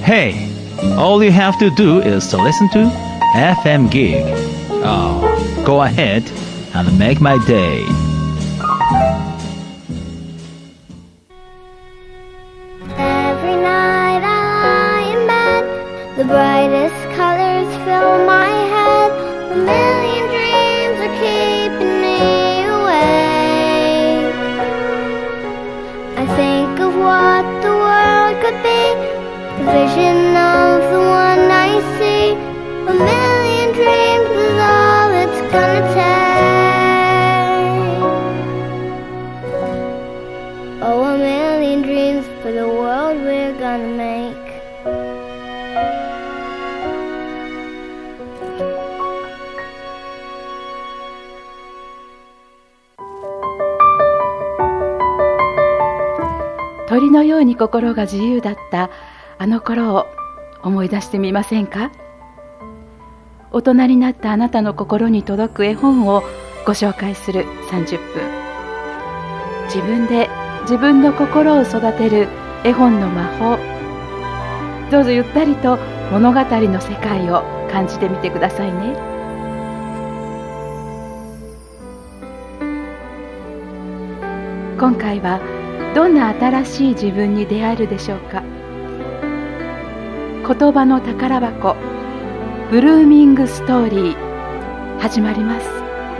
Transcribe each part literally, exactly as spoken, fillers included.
Hey, all you have to do is to listen to エフエム Gig. Oh, go ahead and make my day. Every night I lie in bed, the brightest colors fill my head. A million dreams are keeping me awake. I think of what the world could be, the vision of the one I see. A million dreams is all it's gonna take. Oh, a million dreams for the world we're gonna make. 鳥のように心が自由だったあの頃を思い出してみませんか？大人になったあなたの心に届く絵本をご紹介するさんじゅっぷん。自分で自分の心を育てる絵本の魔法。どうぞゆったりと物語の世界を感じてみてくださいね。今回はどんな新しい自分に出会えるでしょうか。言葉の宝箱ブルーミングストーリー始まります。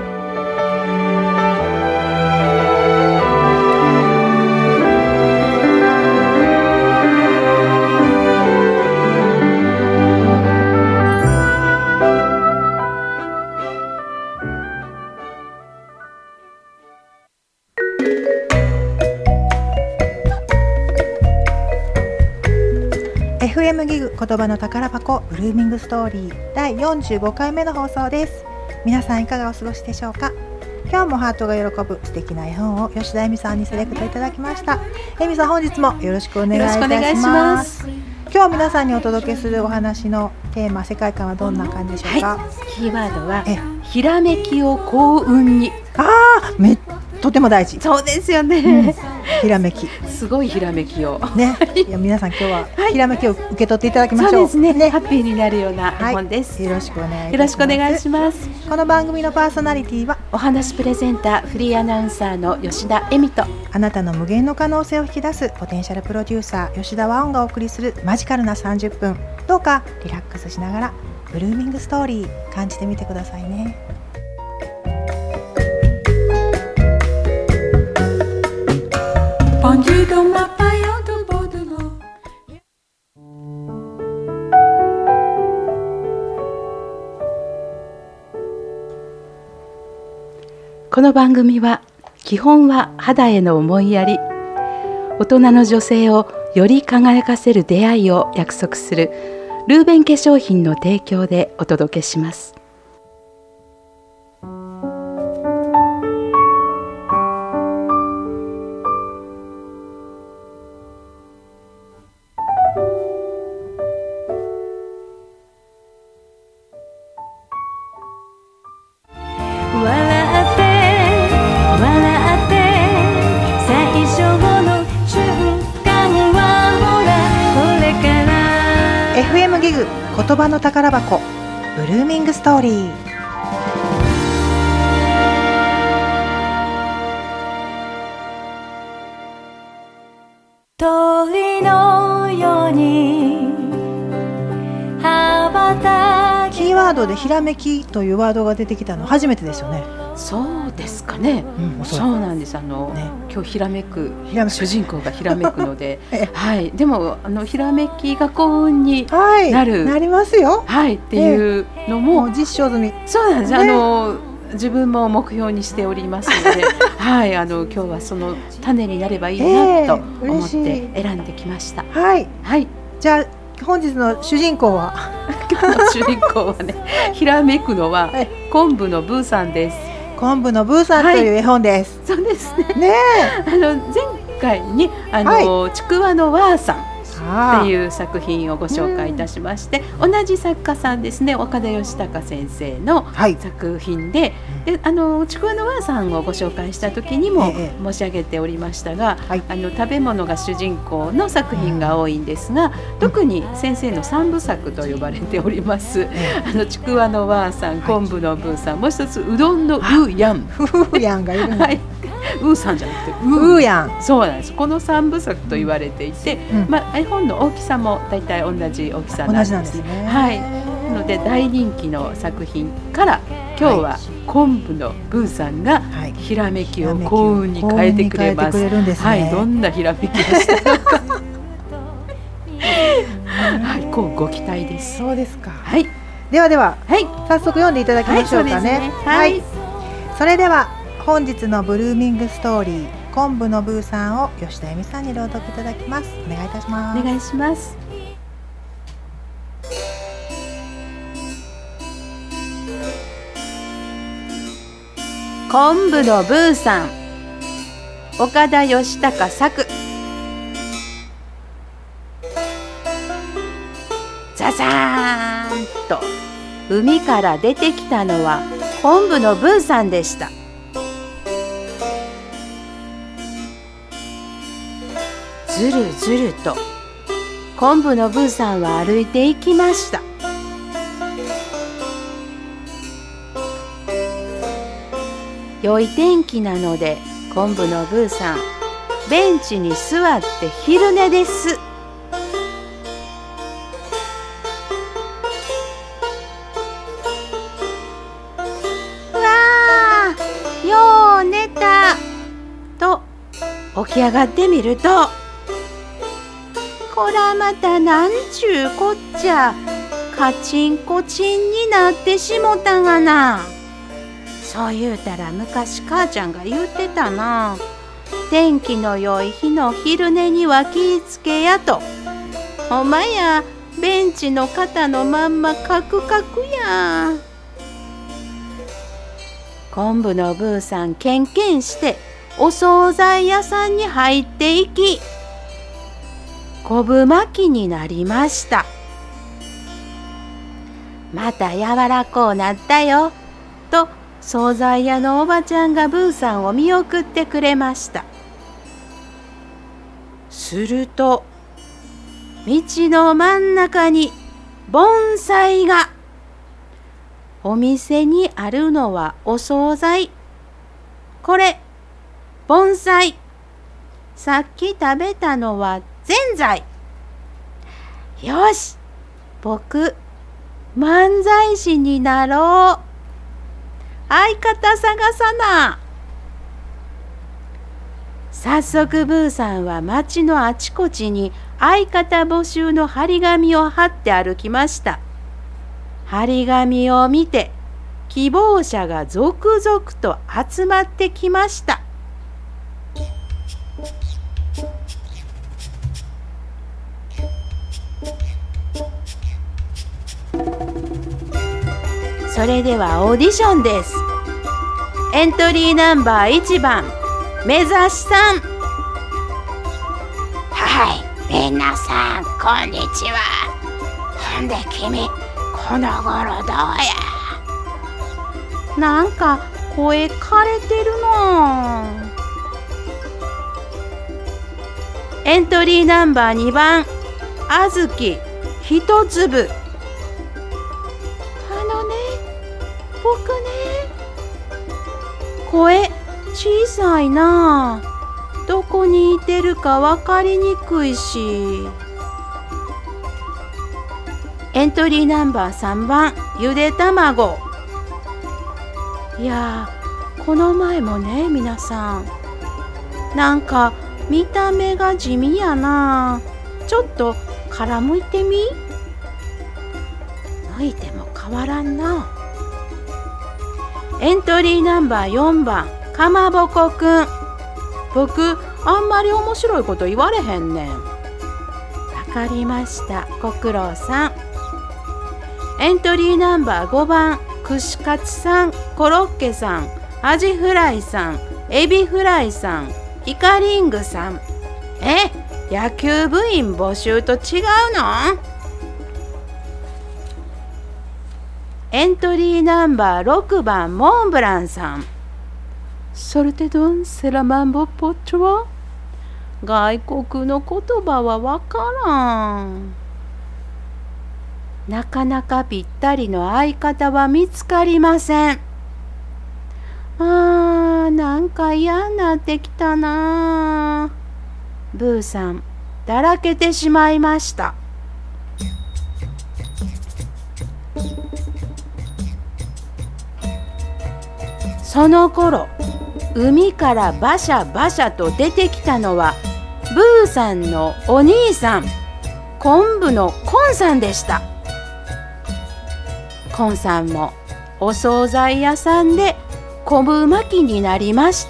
エフエム ギグ言葉の宝箱ブルーミングストーリーだいよんじゅうごかいめの放送です。皆さんいかがお過ごしでしょうか。今日もハートが喜ぶ素敵な絵本を吉田恵美さんにセレクトいただきました。恵美さん、本日もよろしくお願いいたします。今日皆さんにお届けするお話のテーマ、世界観はどんな感じでしょうか。 はい、キーワードはひらめきを幸運に。 あー、めとても大事。 そうですよね、 うん、ひらめき、 すごいひらめきをね。いや、皆さん今日はひらめきを受け取っていただきましょう。 そうですね、 ね、 ハッピーになるような絵本です、 はい、よろしくお願いいたします。 よろしくお願いします。 この番組のパーソナリティはお話プレゼンターフリーアナウンサーの吉田恵美と、 あなたの無限の可能性を引き出すポテンシャルプロデューサー吉田和音がお送りするマジカルなさんじゅっぷん。どうかリラックスしながらブルーミングストーリー感じてみてくださいね。 この番組は基本は肌への思いやり、大人の女性をより輝かせる出会いを約束するルーベン化粧品の提供でお届けします。 エフエム ギグ言葉の宝箱ブルーミングストーリー。 鳥のように羽ばたき。 キーワードでひらめきというワードが出てきたの初めてですよね。 そうですかね、うん、そうなんです。あの、ね、今日ひらめくひらめく主人公がひらめくので、はい、でもあのひらめきが幸運になる、 はい、なりますよ、 はい、っていうのも、 もう実証済み。 そうなんです、 ね、 あの自分も目標にしておりますので、はい、あの今日はその種になればいいなと思って選んできました。 はい、 はい、 じゃあ本日の主人公は今日の主人公はね、ひらめくのは昆布のブーさんです。 昆布のブーさんという絵本です。 はい、そうですね。 ねあの前回にあの、はい、ちくわのわーさんっていう作品をご紹介いたしまして、うん、同じ作家さんですね、岡田義孝先生の作品で、はい、であのちくわのわーさんをご紹介した時にも申し上げておりましたが、ええ、あの食べ物が主人公の作品が多いんですが、うん、特に先生の三部作と呼ばれております、うん、あのちくわのわーさん、昆布のぶーさん、もう一つうどんのうーやん、うーやんがいるんだ、はい、 うーさんじゃなくてうーやん、 そうなんです。この三部作と言われていて、うん、まあ、絵本の大きさもだいたい同じ大きさなんですね。同じなんですね。はい。なので大人気の作品から今日は昆布のブーさんがひらめきを幸運に変えてくれます。はい、どんなひらめきをしたのかはい、こうご期待です。 そうですか。 はい。 ではでは、 はい、 早速読んでいただきましょうかね。はい。はい、それでは本日のブルーミングストーリー、昆布のブーさんを吉田恵美さんに朗読いただきます。お願いいたします。 お願いします。昆布のブーさん、岡田義孝作。ザザーンと海から出てきたのは昆布のブーさんでした。ずるずると昆布のブーさんは歩いていきました。良い天気なので昆布のブーさん、ベンチに座って昼寝です。うわー、よう寝たと起き上がってみると、こらまたなんちゅうこっちゃ、カチンコチンになってしもたがな。そう言うたら昔母ちゃんが言ってたな。天気の良い日の昼寝には気ぃつけやと。ほんまや、ベンチの肩のまんまカクカクや。昆布のブーさんケンケンしてお惣菜屋さんに入っていき、昆布巻きになりました。また柔らこうなったよと惣菜屋のおばちゃんがブーさんを見送ってくれました。すると道の真ん中に盆栽が。お店にあるのはお惣菜。これ盆栽。さっき食べたのはぜんざい。よし、僕漫才師になろう。相方探さな。早速ブーさんは町のあちこちに相方募集の張り紙を貼って歩きました。張り紙を見て希望者が続々と集まってきました。それではオーディションです。エントリーナンバーいちばん、目指しさん。 はい、皆さんこんにちは。ほんで君、この頃どうや。 なんか声枯れてるの。エントリーナンバーにばん、あずきひとつぶ。あのね、僕ね、声小さいな。どこにいてるか分かりにくいし。エントリーナンバーさんばん、ゆで卵。いやー、この前もね、皆さんなんか見た目が地味やな。ちょっと殻むいてみ。むいても変わらんな。エントリーナンバーよんばん、かまぼこくん。僕あんまり面白いこと言われへんねん。わかりました、ご苦労さん。エントリーナンバーごばん、串カツさん、コロッケさん、アジフライさん、エビフライさん、イカリングさん。え、 野球部員募集と違うの？エントリーナンバーろくばんモンブランさん。ソルテドンセラマンボポッチョは？外国の言葉はわからん。なかなかぴったりの相方は見つかりません。あー、なんか嫌になってきたな。ブーさん、だらけてしまいました。その頃、海からバシャバシャと出てきたのはブーさんのお兄さん、昆布のコンさんでした。コンさんもお惣菜屋さんで昆布巻きになりました。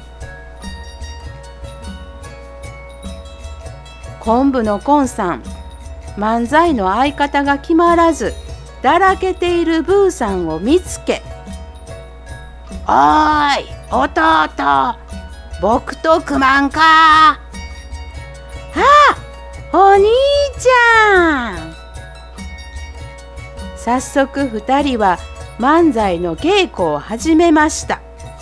昆布のコンさん、漫才の相方が決まらずだらけているブーさんを見つけ、おーい弟、僕と組まんか。ああ、お兄ちゃん。早速二人は漫才の稽古を始めました。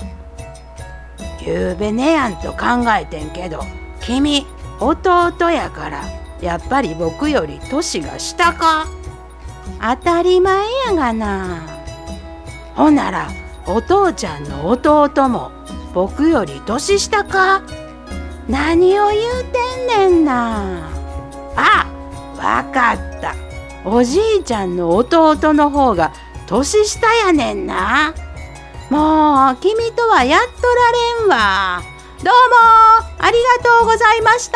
ゆうべねやんと考えてんけど、君弟やからやっぱり僕より年が下か。当たり前やがな。ほんならお父ちゃんの弟も僕より年下か。何を言うてんねんな。あ、わかった。おじいちゃんの弟の方が年下やねんな。もう君とはやっとられんわ。どうもありがとうございました。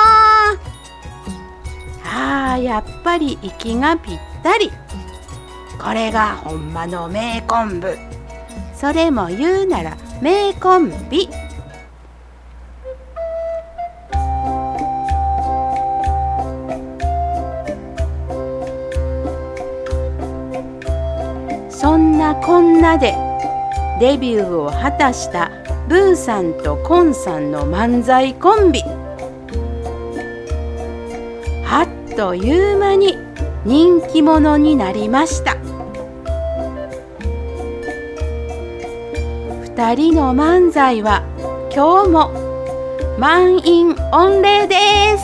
あー、やっぱり息がぴったり。これがほんまの名昆布。それも言うなら名コンビ。そんなこんなでデビューを果たしたブーさんとコンさんの漫才コンビ。あっという間に人気者になりました。二人の漫才は今日も満員御礼です。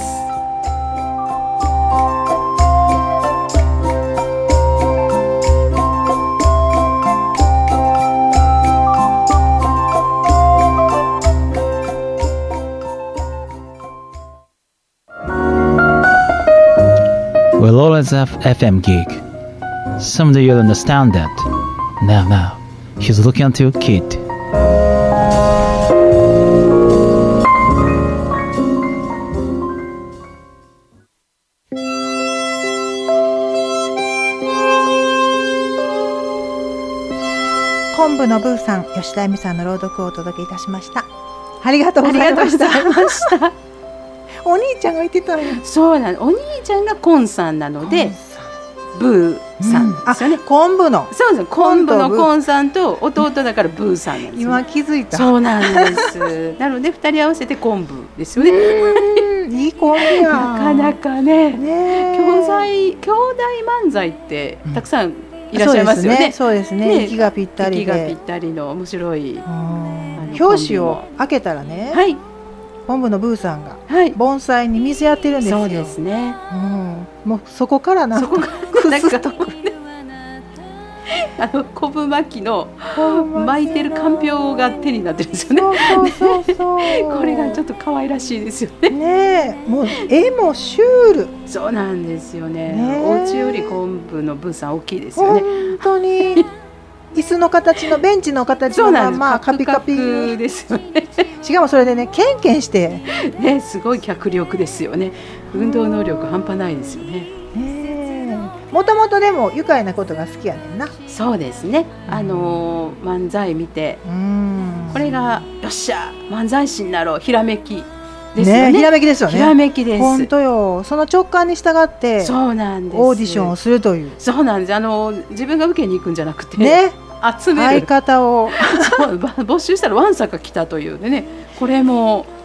We'll always have F M gig. Someday you'll understand that. Now, now, he's looking at you, kid. 昆布のブーさん、吉田恵美さんの朗読をお届けいたしました。ありがとうございました。 ありがとうございましたお兄ちゃんが言ってたのよ。 そうなの、お兄ちゃんがコンさんなのでブーさんですよね、 うん、あ、昆布のそうです。昆布のコンさんと弟だからブーさんなんです、ね、 今気づいた。 そうなんですなのでふたり合わせて昆布ですよね。 いいコンビや。 なかなかね、 ね、 兄弟兄弟漫才ってたくさんいらっしゃいますよね。 そうですね。ね、息がぴったりで。 息がぴったりの面白い。 表紙を開けたらね。はい。昆布のブーさんが盆栽に水やってるんですよ。 そうですね。 うん、もうそこからなんかくすとこね、あの昆布巻きの巻いてるかんぴょうが手になってるんですよね。 そうそうそうそうこれがちょっと可愛らしいですよね。 ねえ、もう絵もシュール。 そうなんですよね。 ね、 お家より昆布のブーさん大きいですよね。 本当に椅子の形のベンチの形のままカピカピですよね。 しかもそれでね、ケンケンしてね、すごい脚力ですよね。運動能力半端ないですよね。 もともとでも愉快なことが好きやねんな。 そうですね。あのー、漫才見て、うんこれがよっしゃ漫才師になろう、ひらめきですよね。 ね、ひらめきですよね。 ひらめきです。 本当よ。その直感に従ってそうなんです。 オーディションをするという。 そうなんです。あの自分が受けに行くんじゃなくてね、 集める相方をそう募集したらわんさか来たというでね、これも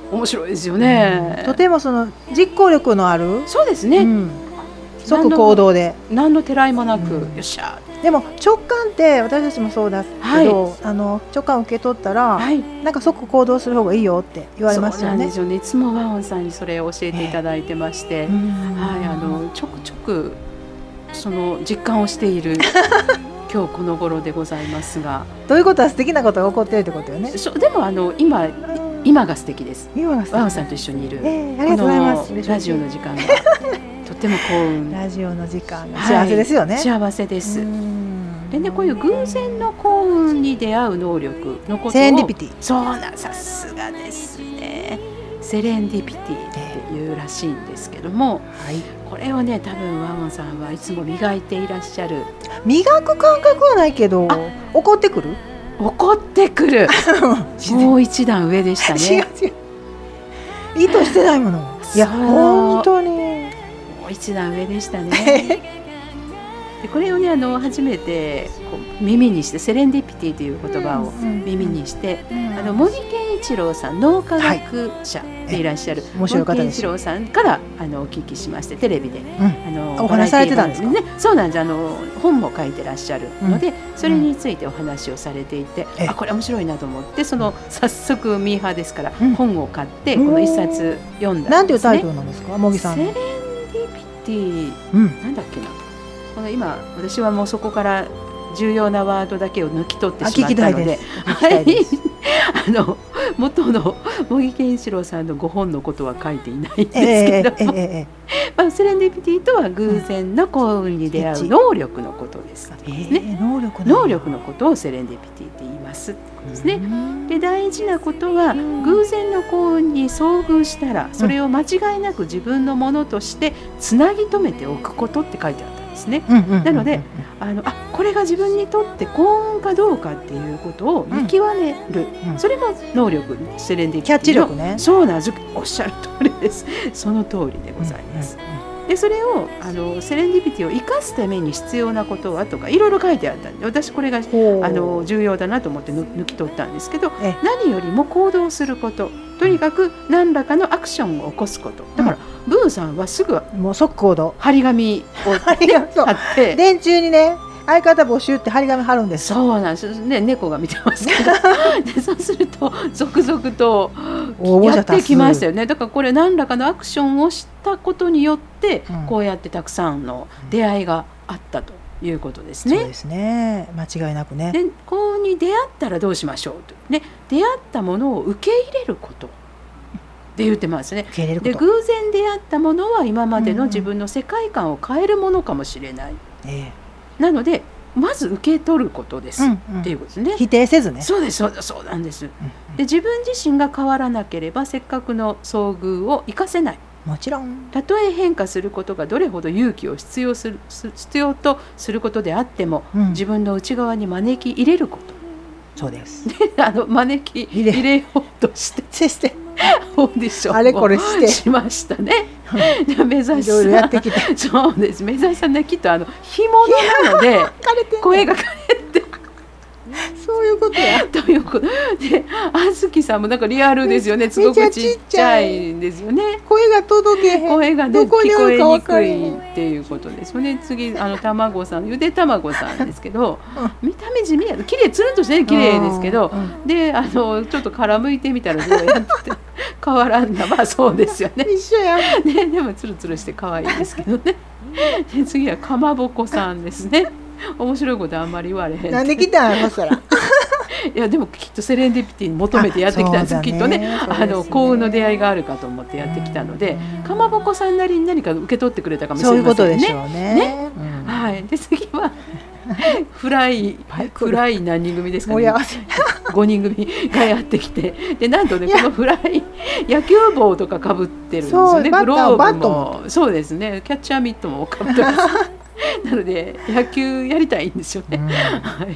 面白いですよね、 うん、とてもその実行力のある、 そうですね、うん、 即行動で何のてらいもなく、 うん、 よっしゃ。 でも直感って私たちもそうだけど、はい、あの直感を受け取ったら、はい、なんか即行動する方がいいよって言われますよね。 そうなんですよね。いつもワオンさんにそれを教えていただいてまして、えーはい、あのちょくちょくその実感をしている今日この頃でございますが、 ということは素敵なことが起こっているってことよね。 そうでもあの今今が素敵です。 今が素敵。 ワオンさんと一緒にいる、 えー、ありがとうございます。 ラジオの時間がとっても幸運。 ラジオの時間が幸せですよね。 はい、幸せです。でね、こういう偶然の幸運に出会う能力のことをセレンディピティ、 そうな、さすがですね。セレンディピティっていうらしいんですけども、はい、これをね多分ワオンさんはいつも磨いていらっしゃる。 磨く感覚はないけど怒ってくる怒ってくるもう一段上でしたね。 違う違う、意図してないもの。いや本当にもう一段上でしたね。でこれをねあの初めてこう耳にしてセレンディピティという言葉を耳にして、うんうん、あの茂木健一郎さん、脳科学者でいらっしゃる、はい、 面白い方です。 健一郎さんからあのお聞きしまして、テレビで、うん、あのお話されてたんですか。 ね、そうなんです。あの本も書いてらっしゃるので、うん、それについてお話をされていて、うん、あこれ面白いなと思って、その早速ミーハーですから、うん、本を買ってこの一冊読んだんですね。 なんていうタイトルなんですか、茂木さんの。 セレンディピティ、うん、なんだっけな。この今私はもうそこから重要なワードだけを抜き取ってしまったので、あの元の茂木健一郎さんのご本のことは書いていないんですけども、えーえーまあ、セレンディピティとは偶然の幸運に出会う能力のことです、えーね、 能力能力のことをセレンディピティって言いますってことですね。で大事なことは偶然の幸運に遭遇したらそれを間違いなく自分のものとしてつなぎ止めておくことって書いてあったですね。なのであのあこれが自分にとって幸運かどうかっていうことを見極める、うんうん、それも能力、セレンディピティのキャッチ力ね。 そうなんです。おっしゃる通りです。その通りでございます、うんうんうん、でそれをあのセレンディピティを生かすために必要なことはとかいろいろ書いてあったんで、私これがあの重要だなと思って抜き取ったんですけど、何よりも行動すること、とにかく何らかのアクションを起こすこと。だから、うん、ブーさんはすぐもう即行動、 張り紙を、ね、貼って電柱にね相方募集って張り紙貼るんです。 そうなんですね。猫が見てますけどでそうすると続々とやってきましたよね。だからこれ何らかのアクションをしたことによって、うん、こうやってたくさんの出会いがあったということですね。 そうですね、間違いなくね。 でこうに出会ったらどうしましょうと、ね、出会ったものを受け入れることって言ってますね。で偶然出会ったものは今までの自分の世界観を変えるものかもしれない、うんうん、なのでまず受け取ることです、うんうん、っていうことですね。 否定せずね。 そうです、そうそうなんです、うんうん、で自分自身が変わらなければせっかくの遭遇を生かせない。 もちろんたとえ変化することがどれほど勇気を必要する必要とすることであっても、うん、自分の内側に招き入れること。 そうですであの招き入れようとしてしてオーディションをあれこれしてしましたね。目指しさんいろいろやってきてそうです。目指しさんねきっとあの干物なので声が枯れてそういうことやということで、あずきさんもなんかリアルですよね。すごくちっちゃいんですよね。 声が届けへん、 声が、ね、聞こえにくいっていうことですよね。次あの卵さん、ゆで卵さんですけど、うん、見た目地味や綺麗、つるんとして綺麗ですけど、うん、であのちょっと殻むいてみたらどうやって変わらんな。まあそうですよね。 一緒や、 ね、でもつるつるして可愛いですけどね。で次はかまぼこさんですね。面白いことあんまり言われへん。 なんで来たんそしたらいやでもきっとセレンディピティに求めてやってきたんです。きっと ね, ねあの幸運の出会いがあるかと思ってやってきたので、かまぼこさんなりに何か受け取ってくれたかもしれませんね。 そういうことでしょうね。ね、 うん、はい。で次はフライフライ何人組ですかね。ごにん組がやってきて、でなんとねこのフライ野球帽とかかぶってるんですよね。グローブもそうですね。キャッチャーミットもかぶってます。なので野球やりたいんですよね、うんはい、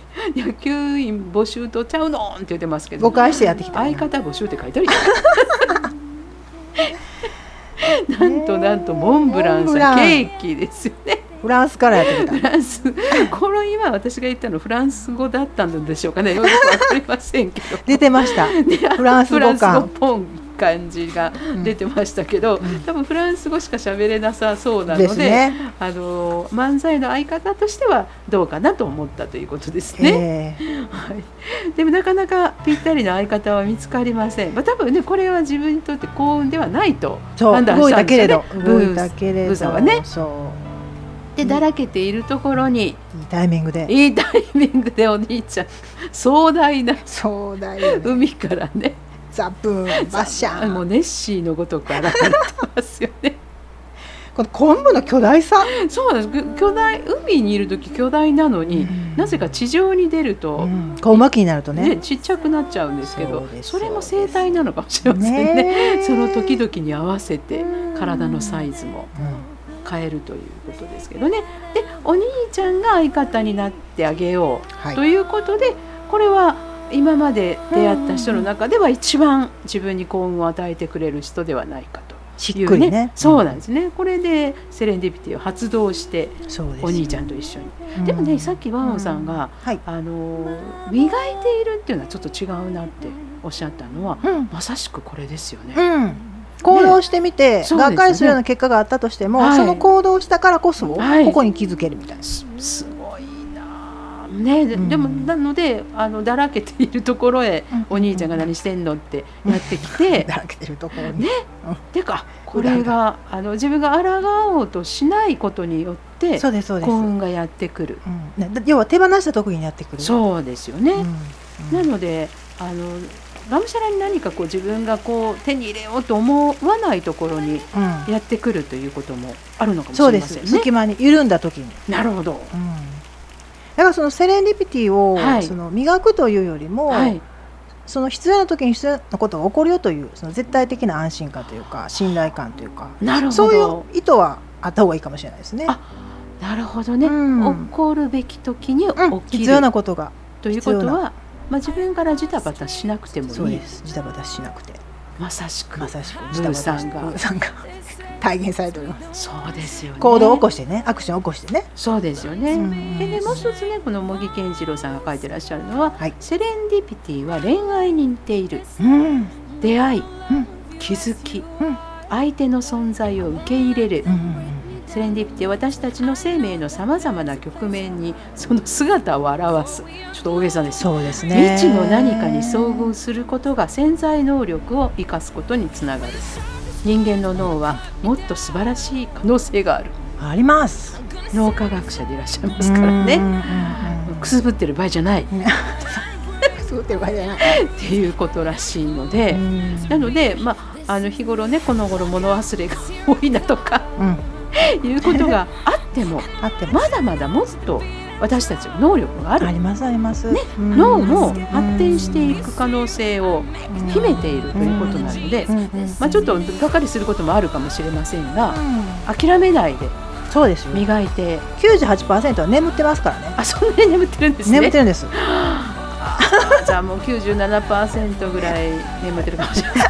野球員募集とちゃうのんって言ってますけど、 誤解してやってきた、 相方募集って書いてあるなんとなんとモンブランさんケーキですよね。 フランスからやってきた。 フランスこの今私が言ったのフランス語だったんでしょうかね。よくわかりませんけど出てましたフランス語感ポン感じが出てましたけど、うん、多分フランス語しか喋れなさそうなの で, で、ね、あの漫才の相方としてはどうかなと思ったということですね、えーはい、でもなかなかぴったりな相方は見つかりません、まあ、多分ねこれは自分にとって幸運ではないと判断したんですよね。 動いたけれどブーさんはね。 そうでだらけているところにいいタイミングでいいタイミングでお兄ちゃん壮大な壮大、ね、 海からねザブーンバッシャンもうネッシーのごとく現れてますよねこの昆布の巨大さそうなんです。巨大海にいるとき巨大なのに、うん、なぜか地上に出ると、うん、 こう巻きになると ね, ねちっちゃくなっちゃうんですけど そ, それも生態なのかもしれません ね, ねその時々に合わせて体のサイズも変えるということですけどね。でお兄ちゃんが相方になってあげよう、はい、ということでこれは今まで出会った人の中では一番自分に幸運を与えてくれる人ではないかとしっくりね、 そうなんですね。これでセレンディピティを発動してお兄ちゃんと一緒に で,、うん、でもねさっきワンオさんが、うんはい、あの磨いているっていうのはちょっと違うなっておっしゃったのは、うん、まさしくこれですよね、うん、 行動してみて、ね、がっかりするような結果があったとしても そ,、ね、その行動をしたからこそ、はい、ここに気づけるみたいな、 す, すごいね、で, でもなのであのだらけているところへ、うん、お兄ちゃんが何してんのってやってきて、 うん、だらけてるところにね、うん、てかこれがあの自分が抗おうとしないことによって幸運がやってくる、 うん、要は手放した時にやってくる。 そうですよね、うんうん、なのであのがむしゃらに何かこう自分がこう手に入れようと思わないところにやってくるということもあるのかもしれませんね、 そうです。隙間に緩んだ時に。 なるほど、うん、 だからそのセレンディピティを、はい、その磨くというよりも、はい、その必要な時に必要なことが起こるよというその絶対的な安心感というか信頼感というか、なるほど、そういう意図はあった方がいいかもしれないですね。 あ、なるほどね、うん、起こるべき時に起きる、うん、 必要なことがということは、まあ、自分からジタバタしなくてもいい。 そうです、ジタバタしなくてまさしくまさしくブーさんがブーさんが体現されております。 そうですよね、 行動を起こしてね、アクションを起こしてね。 そうですよね。でね、もう一つね、この茂木健次郎さんが書いてらっしゃるのは、はい、セレンディピティは恋愛に似ている、うん、出会い、うん、気づき、うん、相手の存在を受け入れる、うんうんうん、セレンディピティは私たちの生命のさまざまな局面にその姿を表す。ちょっと大げさです。 そうですね。 未知の何かに遭遇することが潜在能力を生かすことにつながる。人間の脳はもっと素晴らしい可能性がある。 あります。 脳科学者でいらっしゃいますからね。くすぶってる場合じゃない。くすぶってる場合じゃない。 っていうことらしいので、なので、まあ、あの日頃ね、この頃物忘れが多いなとか、うん、いうことがあってもあってもまだまだもっと私たちの能力がある。 ありますあります、ね、 脳も発展していく可能性を秘めているということなので、まあ、ちょっとがっかりすることもあるかもしれませんが、諦めないでそうですよ、 磨いて。 きゅうじゅうはちパーセントは眠ってますからね。 あ、そんなに眠ってるんですね。 眠ってるんですじゃあもう きゅうじゅうななパーセント ぐらい眠ってるかもしれない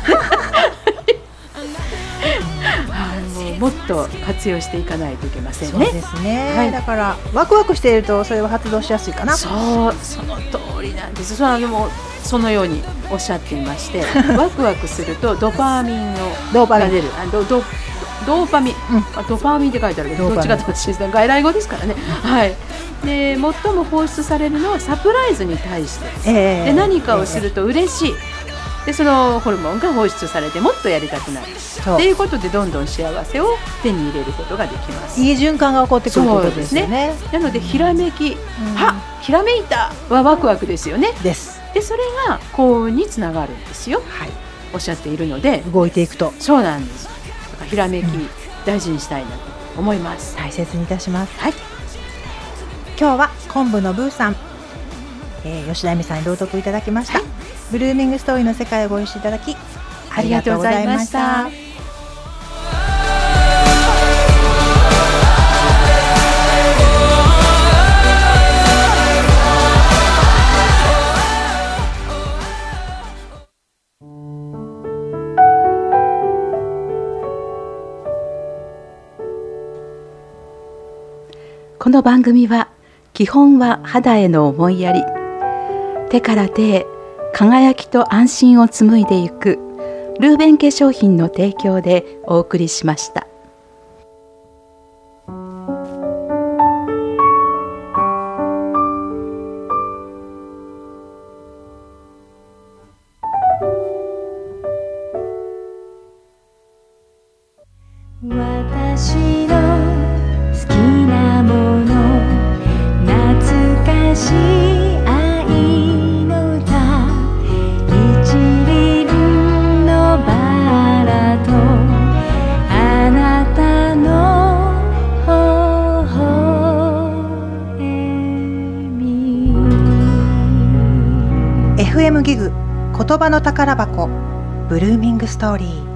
もっと活用していかないといけませんね。 そうですね、はい、だからワクワクしているとそれは発動しやすいかな。 そう、その通りなんです。それもそのようにおっしゃっていましてワクワクするとドパミンのが出る。あドドドーパミン、うん、あドパミンって書いてあるけどどっちかというと外来語ですからね、はい、で最も放出されるのはサプライズに対してです、えー、で何かをすると嬉しい、えー、でそのホルモンが放出されてもっとやりたくなるということでどんどん幸せを手に入れることができます。 いい循環が起こってくるということですね。ね、 なのでひらめき、うん、はひらめいたはワクワクですよね。 です。 でそれが幸運につながるんですよ、はい、おっしゃっているので動いていくと。 そうなんです。だからひらめき、うん、大事にしたいなと思います。 大切にいたします、 はい、 今日は昆布のブーさん、えー、吉田恵美さんに朗読いただきました、はい、ブルーミングストーリーの世界をご一緒いただきありがとうございました。 この番組は基本は肌への思いやり、手から手へ輝きと安心を紡いでいくルーベン化粧品の提供でお送りしました。 私の好きなもの、懐かしい愛の歌、一輪のバラとあなたの微笑み。 エフエム ギグ言葉の宝箱ブルーミングストーリー。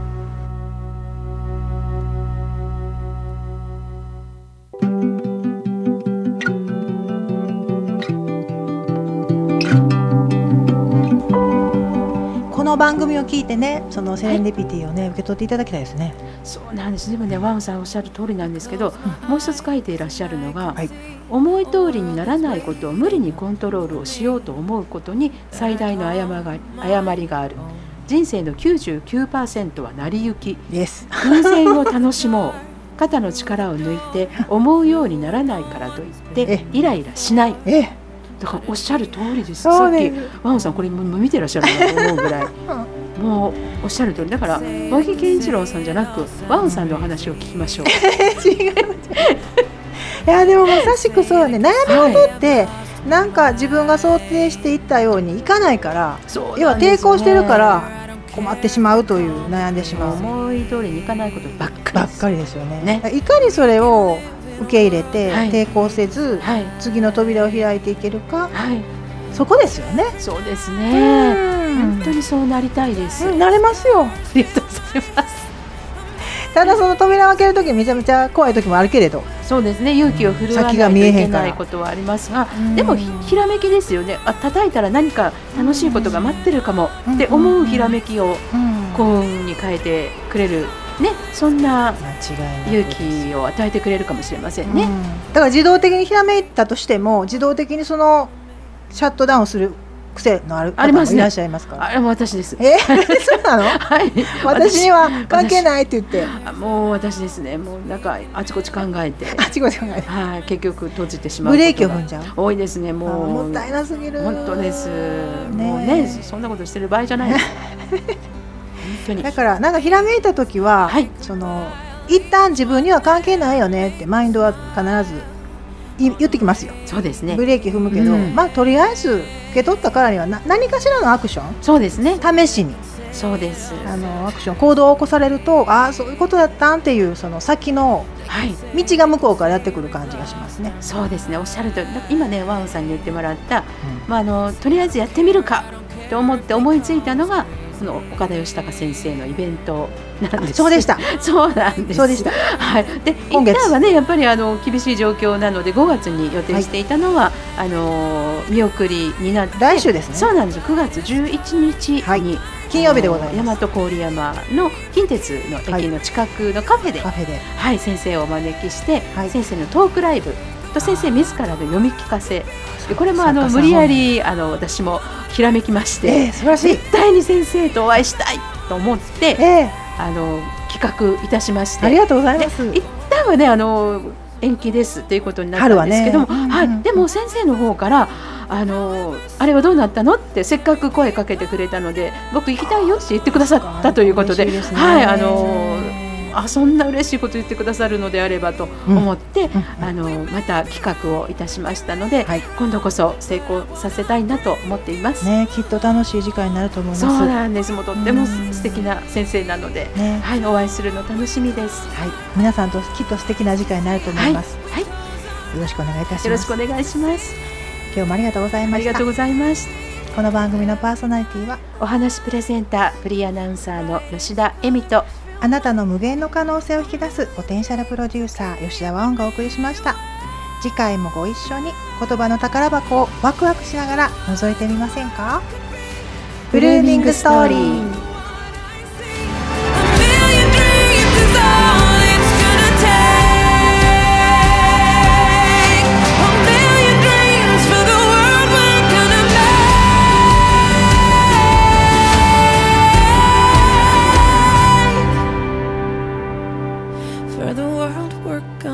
この番組を聞いてね、そのセレンディピティをね、はい、受け取っていただきたいですね。 そうなんです。でもね、ワンさんおっしゃる通りなんですけど、うん、もう一つ書いていらっしゃるのが、はい、思い通りにならないことを無理にコントロールをしようと思うことに最大の誤が誤りがある。人生の きゅうじゅうきゅうパーセント は成り行き。 Yes. 偶然を楽しもう。肩の力を抜いて思うようにならないからといってイライラしない。 えだからおっしゃる通りです。さっきワンさんこれも見てらっしゃるなと思うぐらいもうおっしゃる通りだから、和木健一郎さんじゃなくワンさんのお話を聞きましょう。 違う。いやでもまさしくそうね、悩み事って、はい、なんか自分が想定していったようにいかないから、 そうなんですね、 要は抵抗してるから困ってしまうという、悩んでしまう、 思い通りにいかないことばっかりですばっかりですよね。いかにそれを受け入れて、はい、抵抗せず、はい、次の扉を開いていけるか、はい、そこですよね。 そうですね、本当にそうなりたいです、 うん、なれますよ。 ありがとうございます。 ただその扉を開けるときめちゃめちゃ怖いときもあるけれど、 そうですね、勇気を振るわないといけないことはありますが、でもひらめきですよね。あ、叩いたら何か楽しいことが待ってるかもって思うひらめきを幸運に変えてくれる、ね、そんな勇気を与えてくれるかもしれませんね、うん、 だから自動的にひらめいたとしても自動的にそのシャットダウンする癖のある方もいらっしゃいますから。 あれも私です。 えそうなの、はい、私には関係ないって言って。 あ、もう私ですね。もうなんかあちこち考えてあちこち考えて、 はい、結局閉じてしまうブレーキを踏んじゃう多いですね。もうもったいなすぎる。 本当です、ね、もうね、そんなことしてる場合じゃないです本当に。 だからなんかひらめいた時は、はい、その一旦自分には関係ないよねってマインドは必ず言ってきますよ。 そうですね。 ブレーキ踏むけど、うん、まあとりあえず受け取ったからにはな何かしらのアクション、 そうですね、 試しに、 そうです、 あのアクション行動を起こされると、ああそういうことだったんっていうその先の道が向こうからやってくる感じがしますね。 そうですね、おっしゃると今ねワンさんに言ってもらった、うん、まあ、あのとりあえずやってみるかと思って思いついたのがその岡田義孝先生のイベントなんです。 そうでした。 そうなんです。 そうでした。 はい。で、今月はねやっぱりあの厳しい状況なのでごがつに予定していたのは、はい、あの見送りになって、 来週ですね。 そうなんです。くがつじゅういちにちに、はい、 金曜日でございます。 大和郡山の近鉄の駅の近くのカフェで、 カフェで、 はい、先生をお招きして、はい、先生のトークライブと先生自らの読み聞かせ。でこれもあの無理やりあの私もひらめきまして、 えー、素晴らしい。 絶対に先生とお会いしたいと思って、えー、あの企画いたしまして、 ありがとうございます。 一旦はねあの延期ですということになったんですけども、ね、はい、うんうん、でも先生の方からあのあれはどうなったのってせっかく声かけてくれたので僕行きたいよって言ってくださったということで、で、はい、あのあそんな嬉しいこと言ってくださるのであればと思って、うん、あのまた企画をいたしましたので、はい、今度こそ成功させたいなと思っています、 ね、きっと楽しい時間になると思います。 そうなんです。もうとっても素敵な先生なので、ね、はい、お会いするの楽しみです、 はい、皆さんときっと素敵な時間になると思います、はいはい、よろしくお願いいたします。 よろしくお願いします。 今日もありがとうございました。 ありがとうございます。 この番組のパーソナリティはお話プレゼンターフリーアナウンサーの吉田恵美とあなたの無限の可能性を引き出すポテンシャルプロデューサー吉田和音がお送りしました。次回もご一緒に言葉の宝箱をワクワクしながら覗いてみませんか。ブルーミングストーリー。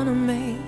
gonna make